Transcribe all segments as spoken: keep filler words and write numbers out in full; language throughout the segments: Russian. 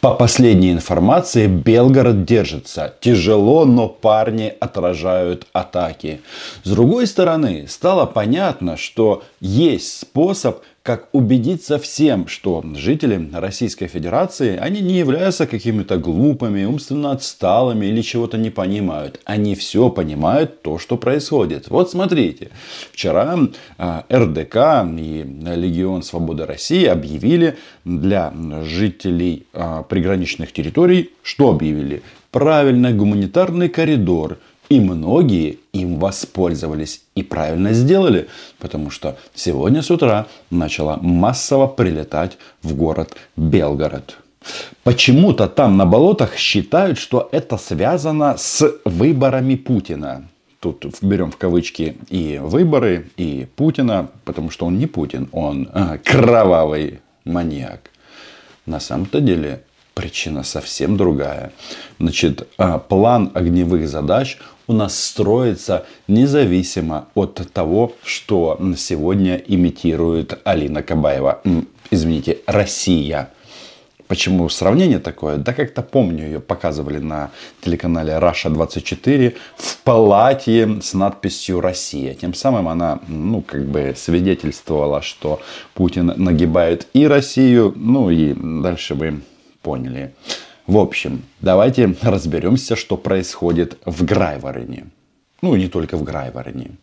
По последней информации, Белгород держится. Тяжело, но парни отражают атаки. С другой стороны, стало понятно, что есть способ, как убедиться всем, что жители Российской Федерации, они не являются какими-то глупыми, умственно отсталыми или чего-то не понимают. Они все понимают, то, что происходит. Вот смотрите, вчера эр дэ ка и Легион Свободы России объявили для жителей приграничных территорий, что объявили? Правильно, гуманитарный коридор. И многие им воспользовались и правильно сделали, потому что сегодня с утра начало массово прилетать в город Белгород. Почему-то там на болотах считают, что это связано с выборами Путина. Тут берем в кавычки и выборы, и Путина, потому что он не Путин, он а, кровавый маньяк. На самом-то деле причина совсем другая. Значит, план огневых задач у нас строится независимо от того, что сегодня имитирует Алина Кабаева. Извините, Россия. Почему сравнение такое? Да как-то помню, ее показывали на телеканале Раша двадцать четыре в платье с надписью «Россия». Тем самым она, ну, как бы свидетельствовала, что Путин нагибает и Россию, ну и дальше вы поняли. В общем, давайте разберемся, что происходит в Грайвороне. Ну, и не только в Грайвороне.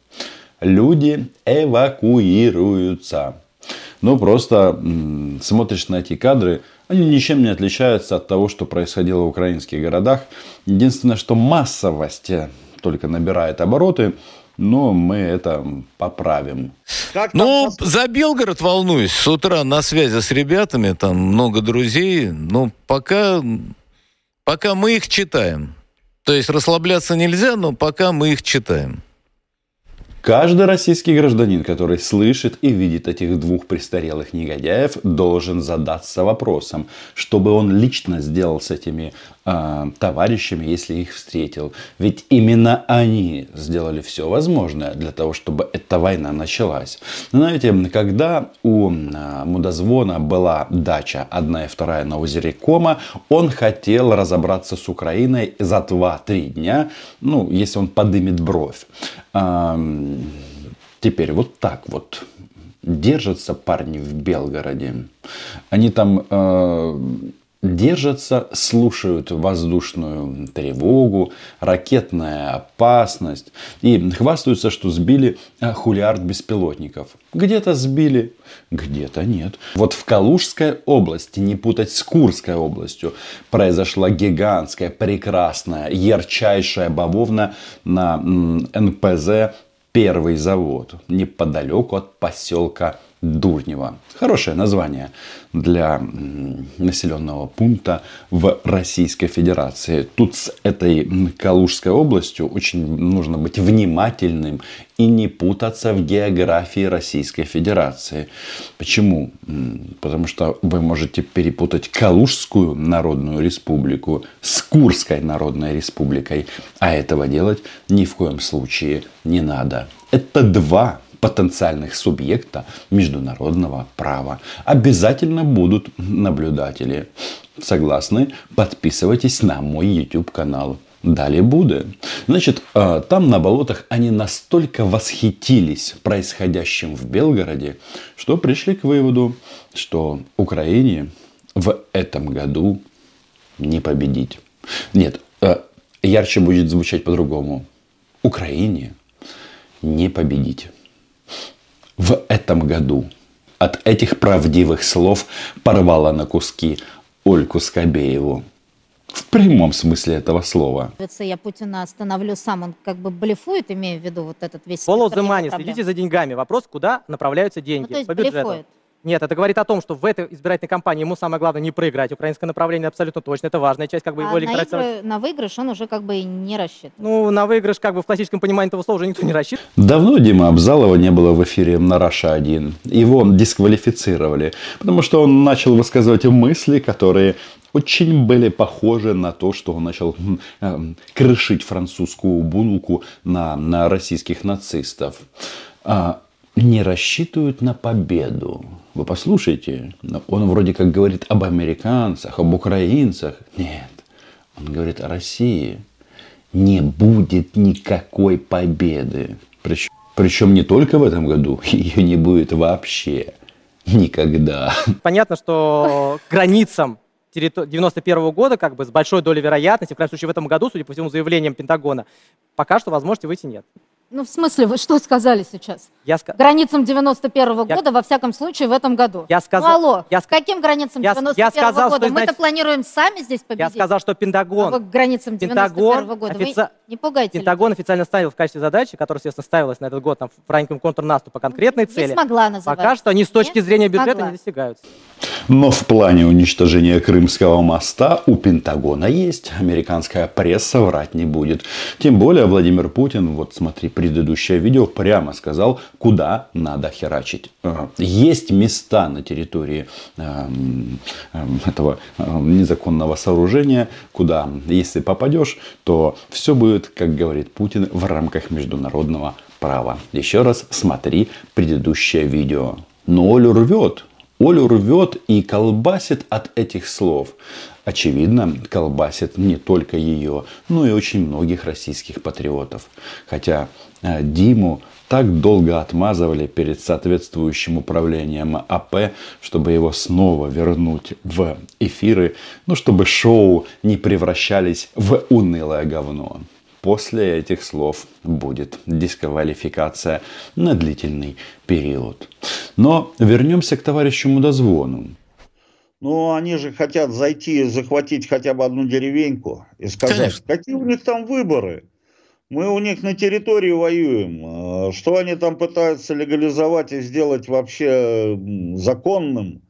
Люди эвакуируются. Ну, просто м- смотришь на эти кадры, они ничем не отличаются от того, что происходило в украинских городах. Единственное, что массовость только набирает обороты. Но мы это поправим. Ну, за Белгород волнуюсь. С утра на связи с ребятами, там много друзей. Но пока, пока мы их читаем. То есть расслабляться нельзя, но пока мы их читаем. Каждый российский гражданин, который слышит и видит этих двух престарелых негодяев, должен задаться вопросом, что бы он лично сделал с этими э, товарищами, если их встретил. Ведь именно они сделали все возможное для того, чтобы эта война началась. Знаете, когда у э, Мудозвона была дача одна и вторая на озере Кома, он хотел разобраться с Украиной за два-три дня, ну, если он подымет бровь. Теперь вот так вот держатся парни в Белгороде. Они там э, держатся, слушают воздушную тревогу, ракетная опасность. И хвастаются, что сбили хулиард беспилотников. Где-то сбили, где-то нет. Вот в Калужской области, не путать с Курской областью, произошла гигантская, прекрасная, ярчайшая бавовна на эн пэ зэ «Первый завод», неподалеку от поселка Дурнево. Хорошее название для населенного пункта в Российской Федерации. Тут с этой Калужской областью очень нужно быть внимательным и не путаться в географии Российской Федерации. Почему? Потому что вы можете перепутать Калужскую Народную Республику с Курской Народной Республикой. А этого делать ни в коем случае не надо. Это два потенциальных субъекта международного права. Обязательно будут наблюдатели. Согласны? Подписывайтесь на мой YouTube канал. Далее буду. Значит, там на болотах они настолько восхитились происходящим в Белгороде, что пришли к выводу, что Украине в этом году не победить. Нет, ярче будет звучать по-другому. Украине не победить. В этом году от этих правдивых слов порвала на куски Ольгу Скобееву. В прямом смысле этого слова. Я Путина остановлю сам, он как бы блефует, имея в виду вот этот весь... Follow the money, следите за деньгами. Вопрос, куда направляются деньги. Ну, то есть по бюджету. блефует. Нет, это говорит о том, что в этой избирательной кампании ему самое главное не проиграть. Украинское направление абсолютно точно. Это важная часть как бы его А на, электорального... игры, на выигрыш он уже как бы и не рассчитывает. Ну, на выигрыш как бы в классическом понимании этого слова уже никто не рассчитывает. Давно Дима Абзалова не было в эфире на Раша один. Его дисквалифицировали, потому что он начал высказывать мысли, которые очень были похожи на то, что он начал э, крышить французскую булку на, на российских нацистов. А, не рассчитывают на победу. Вы послушайте, он вроде как говорит об американцах, об украинцах. Нет, он говорит о России. Не будет никакой победы. Причем, причем не только в этом году, ее не будет вообще. Никогда. Понятно, что к границам девяносто первого года, как бы с большой долей вероятности, в крайнем случае в этом году, судя по всему заявлениям Пентагона, пока что возможности выйти нет. Ну, в смысле, вы что сказали сейчас? Я ска... Границам девяносто первого Я... года, во всяком случае, в этом году. Я сказал... Ну, алло, я... к каким границам я... девяносто первого я сказал, года? что, Мы-то значит... планируем сами здесь победить. Я сказал, что Пентагон... А вы к границам девяносто первого года. Офици... Вы не пугайте. Пентагон людей. Официально ставил в качестве задачи, которая, естественно, ставилась на этот год там, в раннем контрнаступе по конкретной не цели. Смогла называть. Пока что они с точки Нет? зрения бюджета смогла. не достигаются. Но в плане уничтожения Крымского моста у Пентагона есть. Американская пресса врать не будет. Тем более Владимир Путин, вот смотри, предыдущее видео, прямо сказал, куда надо херачить. Есть места на территории этого незаконного сооружения, куда, если попадешь, то все будет, как говорит Путин, в рамках международного права. Еще раз смотри предыдущее видео. Но Олю рвет. Олю рвет и колбасит от этих слов. Очевидно, колбасит не только ее, но и очень многих российских патриотов. Хотя э, Диму так долго отмазывали перед соответствующим управлением АП, чтобы его снова вернуть в эфиры, ну, чтобы шоу не превращались в унылое говно. После этих слов будет дисквалификация на длительный период. Но вернемся к товарищу Мудозвону. Ну, они же хотят зайти и захватить хотя бы одну деревеньку и сказать, Конечно. Какие у них там выборы. Мы у них на территории воюем. Что они там пытаются легализовать и сделать вообще законным.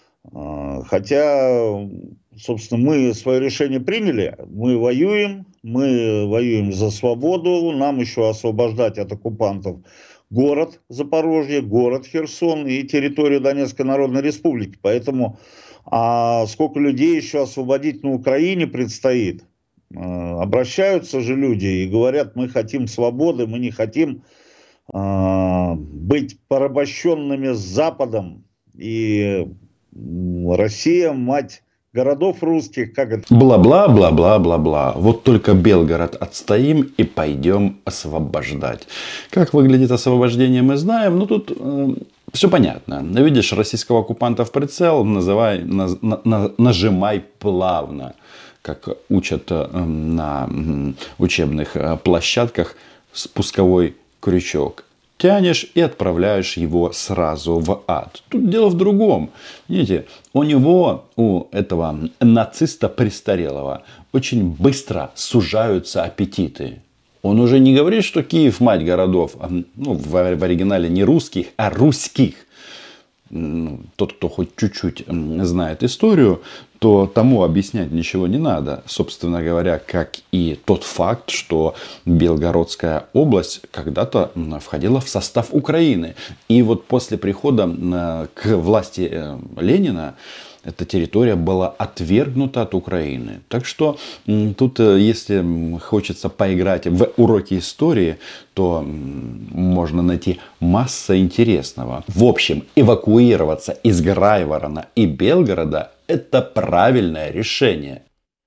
Хотя, собственно, мы свое решение приняли. Мы воюем. Мы воюем за свободу. Нам еще освобождать от оккупантов город Запорожье, город Херсон и территорию Донецкой Народной Республики. Поэтому а сколько людей еще освободить на Украине предстоит. Обращаются же люди и говорят, мы хотим свободы, мы не хотим э, быть порабощенными с Западом. И Россия, мать городов русских, как это... Бла-бла-бла-бла-бла-бла. Вот только Белгород отстоим и пойдем освобождать. Как выглядит освобождение, мы знаем. Но тут э, все понятно. Видишь российского оккупанта в прицел, называй, на, на, нажимай плавно. Как учат на учебных площадках, спусковой крючок. Тянешь и отправляешь его сразу в ад. Тут дело в другом. Видите, у него, у этого нациста престарелого, очень быстро сужаются аппетиты. Он уже не говорит, что Киев мать городов, ну, в, в оригинале не русских, а русских. Тот, кто хоть чуть-чуть знает историю, то тому объяснять ничего не надо. Собственно говоря, как и тот факт, что Белгородская область когда-то входила в состав Украины. И вот после прихода к власти Ленина эта территория была отвергнута от Украины. Так что тут, если хочется поиграть в уроки истории, то можно найти массу интересного. В общем, эвакуироваться из Грайворона и Белгорода – это правильное решение.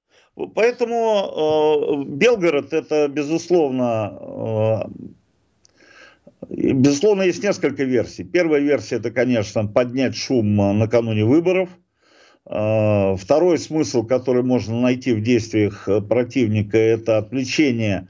Поэтому э, Белгород – это, безусловно, э, безусловно, есть несколько версий. Первая версия – это, конечно, поднять шум накануне выборов. Второй смысл, который можно найти в действиях противника, это отвлечение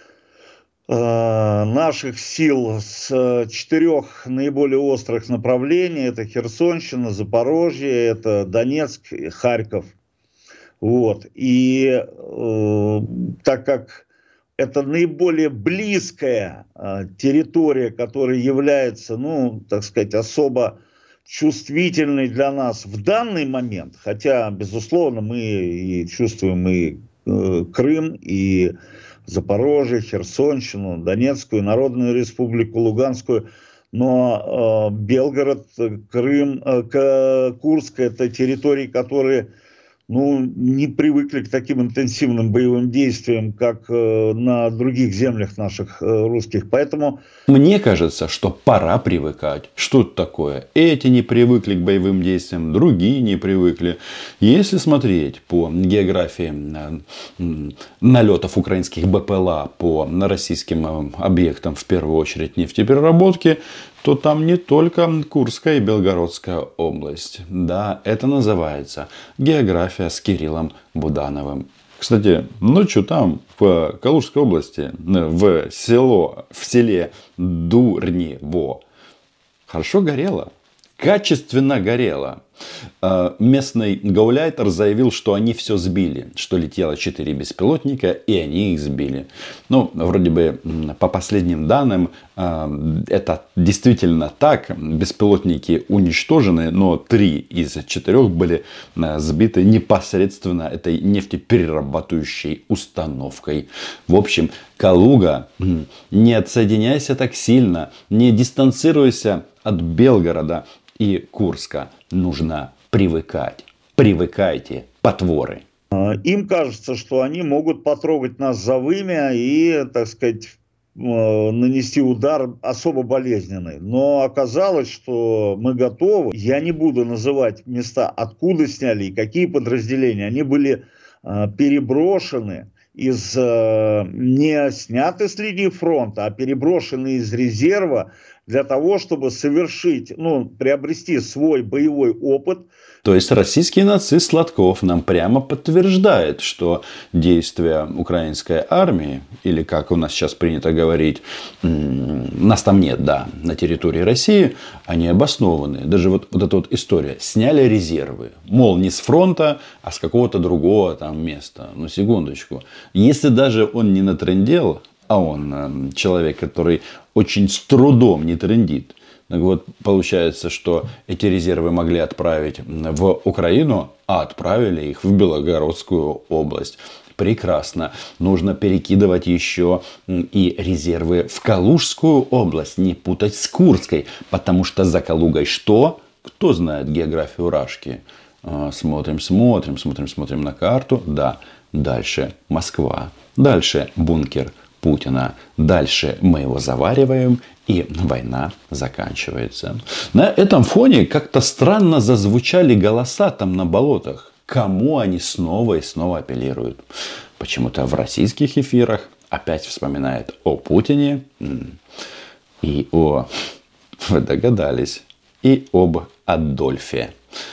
наших сил с четырех наиболее острых направлений. Это Херсонщина, Запорожье, это Донецк и Харьков. Вот. И э, так как это наиболее близкая э, территория, которая является, ну, так сказать, особо чувствительный для нас в данный момент, хотя, безусловно, мы и чувствуем и э, Крым, и Запорожье, Херсонщину, Донецкую Народную Республику, Луганскую, но э, Белгород, Крым, э, Курск – это территории, которые, ну, не привыкли к таким интенсивным боевым действиям, как э, на других землях наших э, русских. Поэтому Мне кажется, что пора привыкать. Что это такое? Эти не привыкли к боевым действиям, другие не привыкли. Если смотреть по географии налетов украинских БПЛА по российским объектам, в первую очередь нефтепереработки, то там не только Курская и Белгородская область. Да, это называется география с Кириллом Будановым. Кстати, ночью там, в Калужской области, в, село, в селе Дурнево, хорошо горело. Качественно горело. Местный гауляйтер заявил, что они все сбили. Что летело четыре беспилотника, и они их сбили. Ну, вроде бы, по последним данным, это действительно так. Беспилотники уничтожены, но три из четырех были сбиты непосредственно этой нефтеперерабатывающей установкой. В общем, Калуга, не отсоединяйся так сильно, не дистанцируйся от Белгорода и Курска. Нужно привыкать. Привыкайте, потворы. им кажется, что они могут потрогать нас за вымя и, так сказать, нанести удар особо болезненный. Но оказалось, что мы готовы. Я не буду называть места, откуда сняли и какие подразделения. Они были переброшены из, не сняты с линии фронта, а переброшены из резерва для того, чтобы совершить, ну, приобрести свой боевой опыт. То есть российский нацист Сладков нам прямо подтверждает, что действия украинской армии, или как у нас сейчас принято говорить, нас там нет, да, на территории России, они обоснованы. Даже вот, вот эта вот история. Сняли резервы. Мол, не с фронта, а с какого-то другого там места. Ну, секундочку. Если даже он не натрындел, а он человек, который очень с трудом не трындит. Так вот, получается, что эти резервы могли отправить в Украину, а отправили их в Белгородскую область. Прекрасно. Нужно перекидывать еще и резервы в Калужскую область. Не путать с Курской. Потому что за Калугой что? Кто знает географию Рашки? Смотрим, смотрим, смотрим, смотрим на карту. Да. Дальше Москва. Дальше бункер Путина. Дальше мы его завариваем, и война заканчивается. На этом фоне как-то странно зазвучали голоса там на болотах. Кому они снова и снова апеллируют? Почему-то в российских эфирах опять вспоминают о Путине и о, вы догадались, и об Адольфе.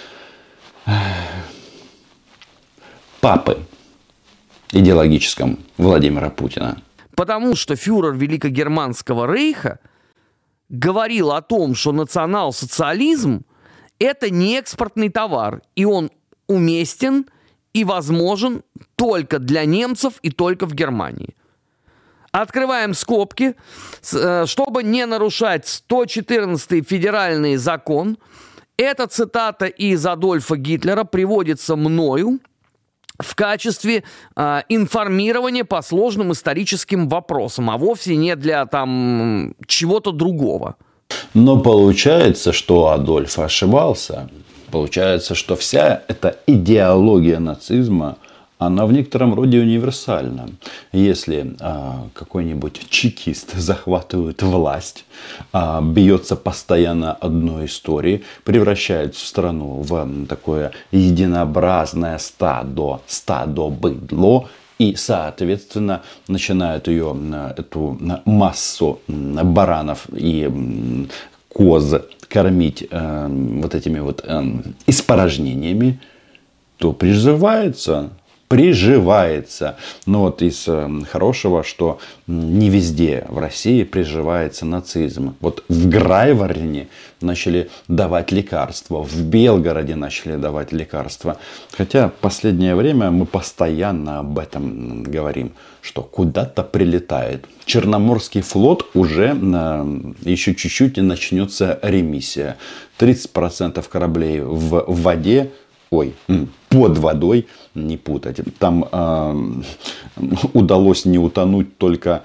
Папы идеологическом Владимира Путина. Потому что фюрер Великогерманского рейха говорил о том, что национал-социализм – это не экспортный товар, и он уместен и возможен только для немцев и только в Германии. Открываем скобки, чтобы не нарушать сто четырнадцатый федеральный закон. Эта цитата из Адольфа Гитлера приводится мною в качестве э, информирования по сложным историческим вопросам, а вовсе не для там чего-то другого. Но получается, что Адольф ошибался. Получается, что вся эта идеология нацизма, она в некотором роде универсальна. Если а, какой-нибудь чекист захватывает власть, а, бьется постоянно одной историей, превращает страну в такое единообразное стадо, стадо быдло, и, соответственно, начинают ее, эту массу баранов и коз кормить э, вот этими вот э, испорожнениями, то приживается, приживается. Но вот из э, хорошего, что не везде в России приживается нацизм. Вот в Грайвороне начали давать лекарства, в Белгороде начали давать лекарства. Хотя в последнее время мы постоянно об этом говорим, что куда-то прилетает. Черноморский флот уже э, еще чуть-чуть и начнется ремиссия. тридцать процентов кораблей в воде, ой, под водой, не путать. Там э, удалось не утонуть только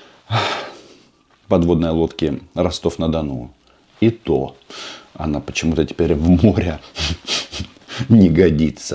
подводной лодке Ростов-на-Дону. И то она почему-то теперь в море не годится.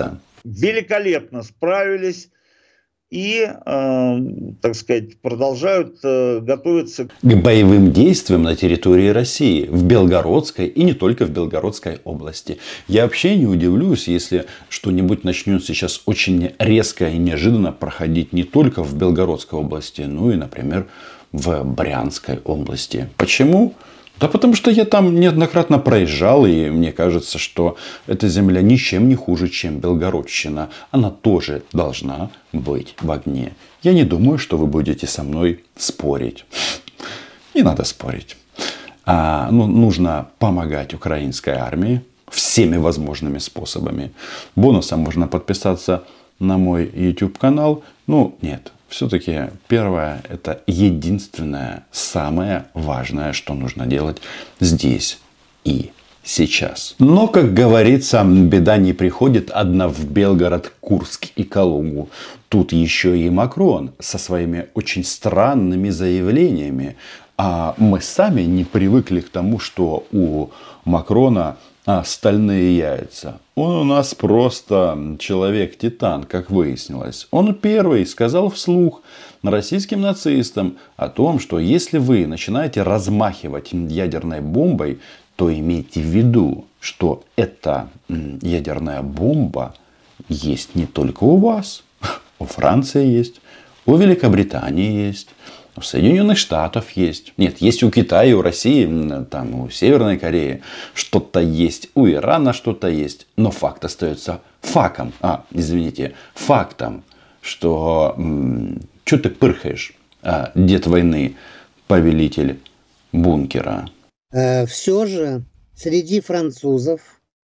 великолепно справились и, э, так сказать, продолжают э, готовиться к боевым действиям на территории России, в Белгородской и не только в Белгородской области. Я вообще не удивлюсь, если что-нибудь начнет сейчас очень резко и неожиданно проходить не только в Белгородской области, но и, например, в Брянской области. Почему? Да потому что я там неоднократно проезжал, и мне кажется, что эта земля ничем не хуже, чем Белгородщина. Она тоже должна быть в огне. Я не думаю, что вы будете со мной спорить. Не надо спорить. А, ну, нужно помогать украинской армии всеми возможными способами. Бонусом можно подписаться на мой YouTube-канал. Ну, нет. Все-таки первое, это единственное, самое важное, что нужно делать здесь и сейчас. Но, как говорится, беда не приходит одна в Белгород, Курск и Калугу. Тут еще и Макрон со своими очень странными заявлениями. А мы сами не привыкли к тому, что у Макрона А, стальные яйца. Он у нас просто человек-титан, как выяснилось. Он первый сказал вслух российским нацистам о том, что если вы начинаете размахивать ядерной бомбой, то имейте в виду, что эта ядерная бомба есть не только у вас. У Франции есть, у Великобритании есть. У Соединенных Штатов есть. Нет, есть у Китая, у России, там, у Северной Кореи. Что-то есть. У Ирана что-то есть. Но факт остается фактом. А, извините, фактом. Что... М- что ты пырхаешь, а, дед войны, повелитель бункера? Все же среди французов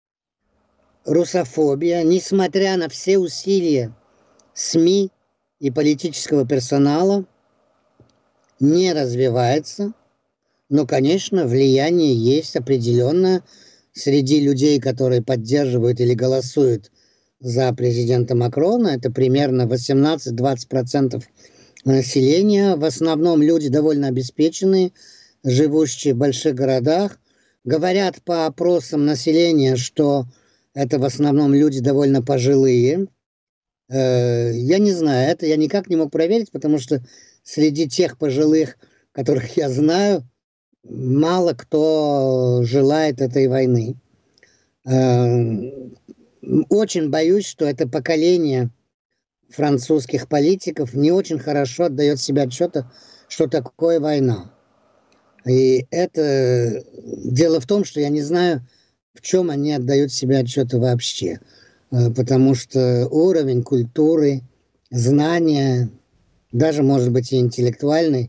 русофобия, несмотря на все усилия СМИ и политического персонала, не развивается, но, конечно, влияние есть определенное среди людей, которые поддерживают или голосуют за президента Макрона. Это примерно восемнадцать-двадцать процентов населения. В основном люди довольно обеспеченные, живущие в больших городах. Говорят по опросам населения, что это в основном люди довольно пожилые. Я не знаю, это я никак не мог проверить, потому что среди тех пожилых, которых я знаю, мало кто желает этой войны. Очень боюсь, что это поколение французских политиков не очень хорошо отдает себе отчет, что такое война. И это дело в том, что я не знаю, в чем они отдают себе отчет вообще. Потому что уровень культуры, знания, даже, может быть, и интеллектуальный,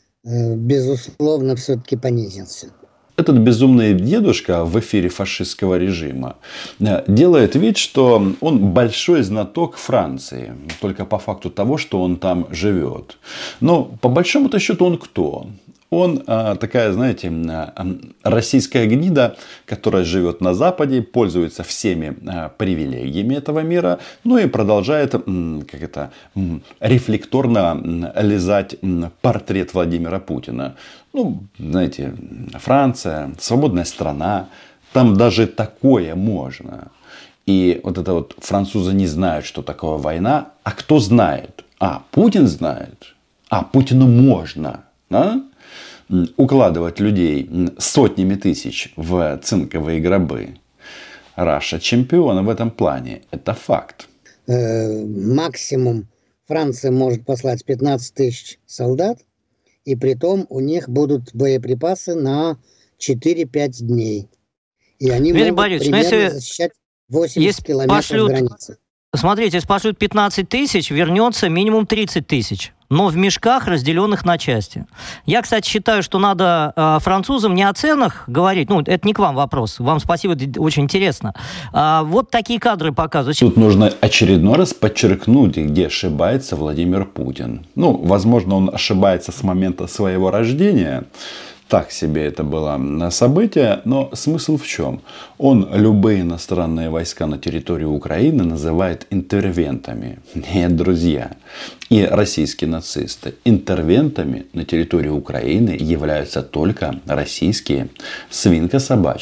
безусловно, все-таки понизился. Этот безумный дедушка в эфире фашистского режима делает вид, что он большой знаток Франции. Только по факту того, что он там живет. Но по большому-то счету он кто? Он а, такая, знаете, а, российская гнида, которая живет на Западе, пользуется всеми а, привилегиями этого мира, ну и продолжает м, как это, м, рефлекторно м, лизать м, портрет Владимира Путина. Ну, знаете, Франция, свободная страна, там даже такое можно. И вот это вот французы не знают, что такое война, а кто знает? А, Путин знает. А, Путину можно, да? Укладывать людей сотнями тысяч в цинковые гробы. Раша чемпион в этом плане. Это факт. Э, максимум Франция может послать пятнадцать тысяч солдат. И при том у них будут боеприпасы на четыре-пять дней. И они Валерий могут Борисович, примерно если, защищать восемьдесят если километров пошлют, границы. Смотрите, если пошлют пятнадцать тысяч, вернется минимум тридцать тысяч. Но в мешках, разделенных на части. Я, кстати, считаю, что надо э, французам не о ценах говорить. Ну, это не к вам вопрос. Вам спасибо, это очень интересно. А, вот такие кадры показывают. Тут нужно очередной раз подчеркнуть, где ошибается Владимир Путин. Ну, возможно, он ошибается с момента своего рождения. Так себе это было событие, но смысл в чем? Он любые иностранные войска на территории Украины называет интервентами. Нет, друзья. И российские нацисты. Интервентами на территории Украины являются только российские свинка-собачка.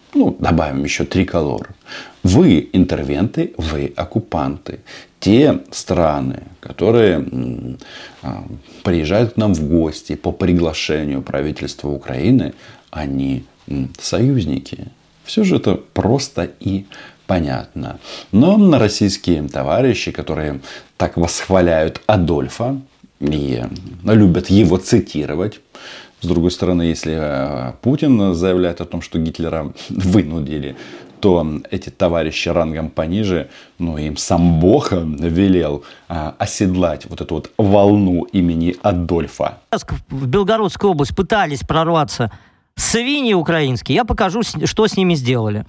Ну, добавим еще триколор. Вы интервенты, вы оккупанты. Те страны, которые приезжают к нам в гости по приглашению правительства Украины, они союзники. Все же это просто и понятно. Но российские товарищи, которые так восхваляют Адольфа и любят его цитировать, с другой стороны, если Путин заявляет о том, что Гитлера вынудили, то эти товарищи рангом пониже, ну, им сам Бог велел а, оседлать вот эту вот волну имени Адольфа. В Белгородскую область пытались прорваться свиньи украинские. Я покажу, что с ними сделали.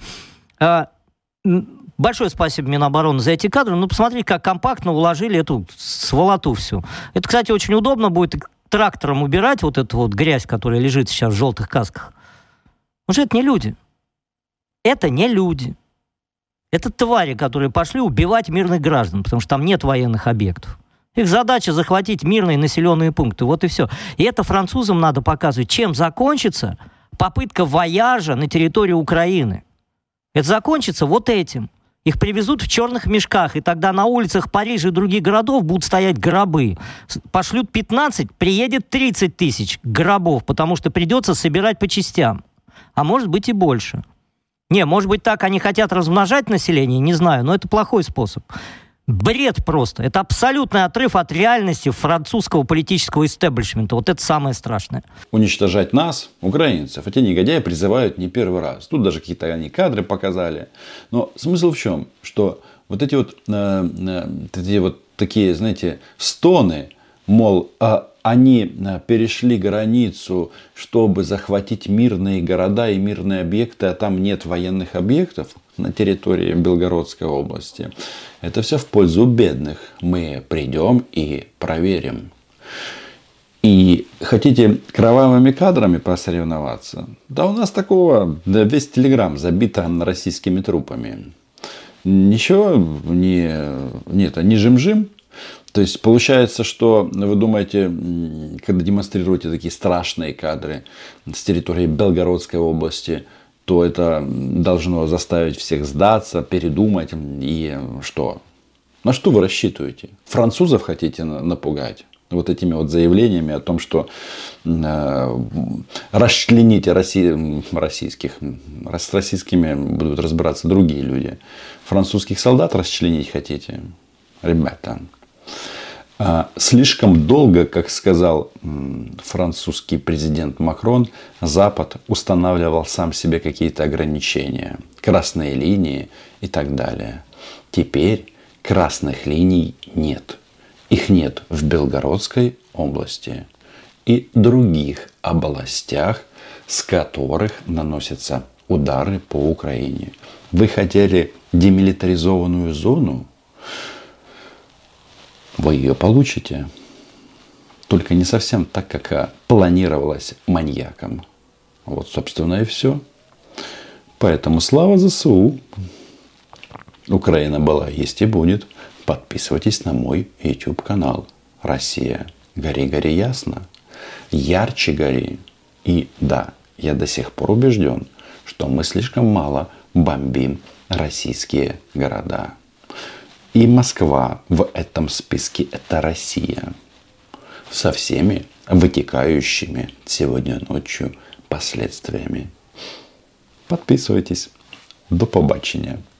Большое спасибо Минобороны за эти кадры. Ну, посмотрите, как компактно уложили эту сволоту всю. Это, кстати, очень удобно будет трактором убирать вот эту вот грязь, которая лежит сейчас в желтых касках. Потому что это не люди. Это не люди. Это твари, которые пошли убивать мирных граждан, потому что там нет военных объектов. Их задача захватить мирные населенные пункты. Вот и все. И это французам надо показывать, чем закончится попытка вояжа на территории Украины. Это закончится вот этим. Их привезут в черных мешках, и тогда на улицах Парижа и других городов будут стоять гробы. Пошлют пятнадцать, приедет тридцать тысяч гробов, потому что придется собирать по частям. А может быть и больше. Не, может быть так они хотят размножать население, не знаю, но это плохой способ. Бред просто. Это абсолютный отрыв от реальности французского политического истеблишмента. Вот это самое страшное. Уничтожать нас, украинцев, эти негодяи призывают не первый раз. Тут даже какие-то они кадры показали. Но смысл в чем? Что вот эти вот, э, э, эти вот такие, знаете, стоны, мол, э, они перешли границу, чтобы захватить мирные города и мирные объекты, а там нет военных объектов на территории Белгородской области. Это все в пользу бедных. Мы придем и проверим. И хотите кровавыми кадрами посоревноваться? Да у нас такого, да весь Телеграм забит российскими трупами. Ничего не, нет, не жим-жим. То есть получается, что вы думаете, когда демонстрируете такие страшные кадры с территории Белгородской области, то это должно заставить всех сдаться, передумать. И что? На что вы рассчитываете? Французов хотите напугать? Вот этими вот заявлениями о том, что э, расчлените Росси... российских. С российскими будут разбираться другие люди. Французских солдат расчленить хотите? Ребята. Слишком долго, как сказал французский президент Макрон, Запад устанавливал сам себе какие-то ограничения, красные линии и так далее. Теперь красных линий нет. Их нет в Белгородской области и других областях, с которых наносятся удары по Украине. Вы хотели демилитаризованную зону? Вы ее получите. Только не совсем так, как планировалось маньяком. Вот, собственно, и все. Поэтому слава ЗСУ. Украина была, есть и будет. Подписывайтесь на мой YouTube канал. Россия. Гори, гори ясно. Ярче гори. И да, я до сих пор убежден, что мы слишком мало бомбим российские города. И Москва в этом списке – это Россия. Со всеми вытекающими сегодня ночью последствиями. Подписывайтесь. До побачення.